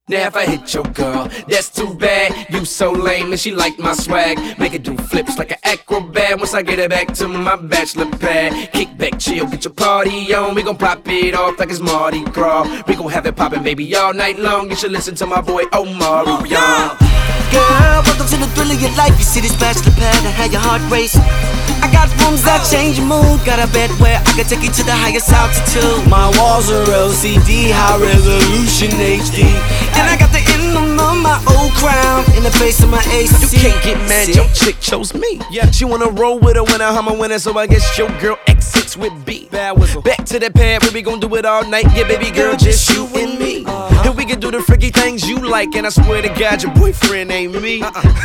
Now if I hit your girl, that's too bad. You so lame and she like my swag. Make her do flips like an acrobat. Once I get her back to my bachelor pad. Kick back, chill, get your party on. We gon' pop it off like it's Mardi Gras. We gon' have it poppin', baby, all night long. You should listen to my boy Omarion. Girl, welcome to the thrill of your life. You see this bachelor pad and have your heart race. I got rooms that change your mood. Got a bed where I can take you to the highest altitude. My walls are LCD, high resolution HD. And I got the emblem of my old crown in the face of my AC. You can't get mad, your chick chose me. Yeah, she wanna roll with a winner, I'm a winner, so I guess your girl X6 with B. Back to the pad where we gon' do it all night. Yeah, baby girl, just you and me. And we can do the freaky things you like, and I swear to God, your boyfriend ain't me.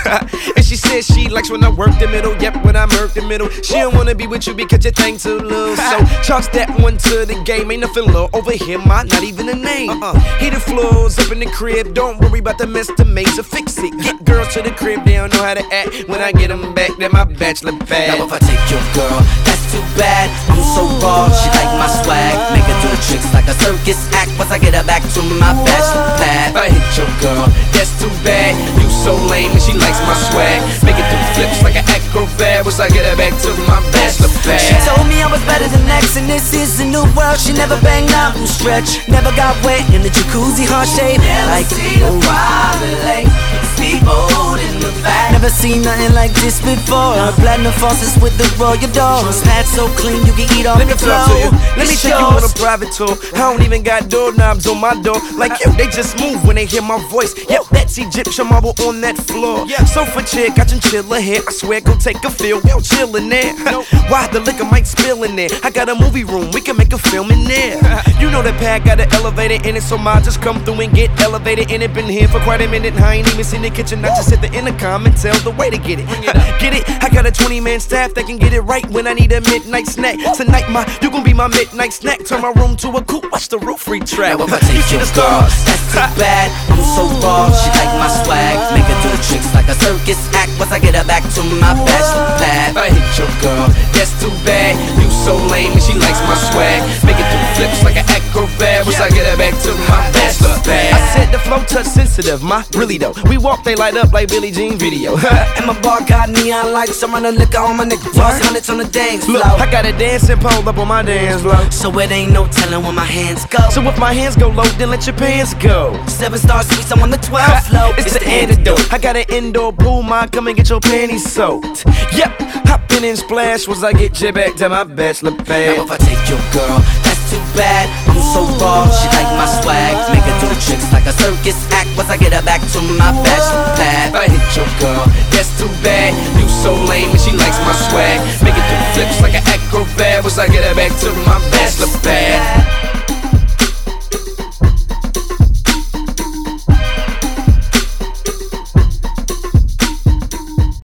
And she said she likes when I work the middle. Yep, when I murk the middle. She don't wanna be with you because your thing too low. So charge that one to the game. Ain't nothing low over here, not even a name. Heated floors up in the crib. Don't worry about the mess, the maze, fix it. Get girls to the crib, they don't know how to act. When I get them back, they're my bachelor pad. Now if I take your girl, that's too bad. I'm so raw, she like my swag. Make her do the tricks like a circus act. Once I get her back to my bachelor pad. If I hit your girl, that's too bad. You so lame and she likes my swag. Make it do flips like an acrobat. Once I get her back to my bachelor pad. She told me I was better than X, and this is a new world. She never banged out and stretched. Never got wet in the jacuzzi, heart shape. Like see a private lake, speedboat in the back. Never seen nothing like this before. Platinum faucets with the royal doors. Pad so clean you can eat off the floor. Let me take you on a private tour. I don't even got doorknobs on my door. Like yo, they just move when they hear my voice. Yo, that's Egyptian marble on that floor. Sofa chair, got chinchilla hair. I swear, go take a feel. Yo, chill in there. Why the liquor might spill in there? I got a movie room, we can make a film in there. You know the pad got an elevator in it, so mine just come through and get elevated in it. Been here for quite a minute, I ain't even seen the kitchen. I just hit the intercom and tell the way to get it. Get it? I got a 20-man staff that can get it right when I need a midnight snack. Tonight, you gon' be my midnight snack. Turn my room to a coupe, watch the roof retract. Now if I take your girl, that's too bad. I'm so raw, she like my swag. Make her do the tricks like a circus act. Once I get her back to my bachelor pad. If I hit your girl, that's too bad. You so lame and she likes my swag. Make it do flips like an acrobat. Once I get her back to my bachelor pad. I said the flow touch sensitive, my really though. We walk, they light up like Billie Jean video. And my bar got neon lights. I'm running liquor on my nigga. Toss hundreds on the dance floor. Look, I got a dancing pole up on my dance floor. So it ain't no telling where my hands go. So if my hands go low, then let your pants go. 7-star suites, I'm on the 12th floor. It's the antidote. I got an indoor pool, ma, come and get your panties soaked. Yep, hop in and splash once I get you back to my bachelor pad. Now if I take your girl, that's too bad. I'm so raw, she like my swag. Make her do the tricks like a circus act. Once I get her back to my bachelor pad. If I hit your girl, that's too bad. You so lame and she likes my swag. Make it do flips like an acrobat. Once I get her back to my bachelor pad.